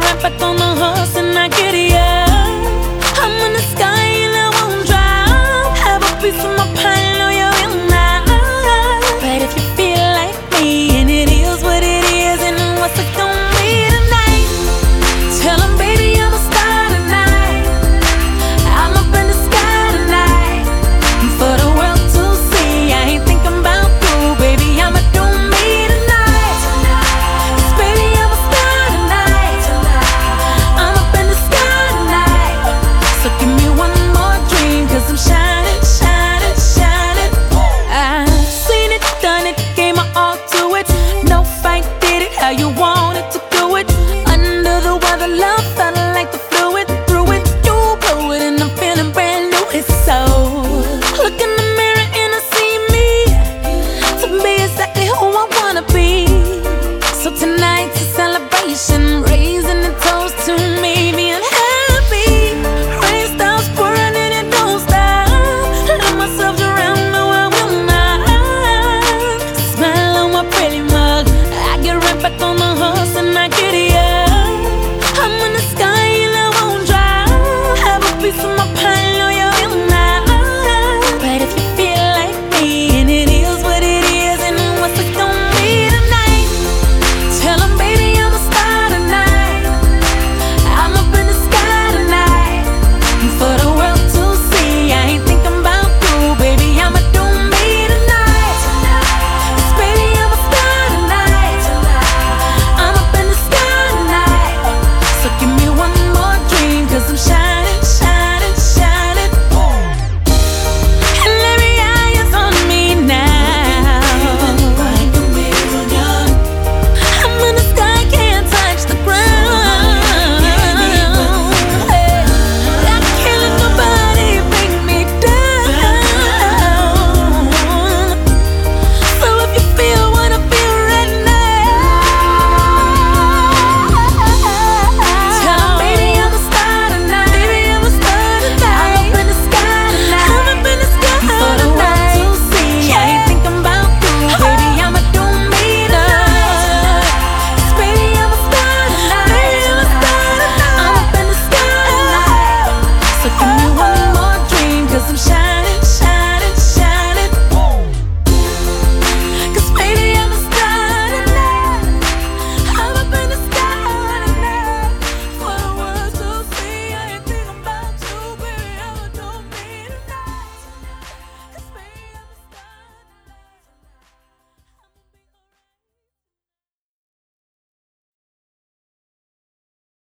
right back on the horse and I get it, yeah. I'm in the sky and I won't drop. Have a piece of my pie, know you will not. But if you feel like me and it is what it is, and what's it gonna be tonight? Tell 'em, baby, I'm a star tonight. I'm up in the sky tonight for the world to see. I ain't thinking about you, baby, I'ma do me tonight. 'Cause baby, I'm a star tonight. I'm up in the sky tonight. So give me one more dream, 'cause I'm shining, shining, shining. I've seen it, done it, gave my all to it. No fight, did it how you wanted to do it. Under the weather, love felt like the fluid. Through it, you blew it, and I'm feeling brand new. It's so. Look in the mirror and I see me to be exactly who I wanna be. So tonight's a celebration.